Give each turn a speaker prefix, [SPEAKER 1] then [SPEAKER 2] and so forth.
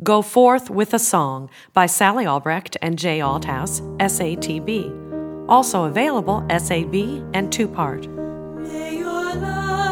[SPEAKER 1] Go Forth with a Song by Sally Albrecht and Jay Althouse, SATB. Also available SAB and two-part.
[SPEAKER 2] May your love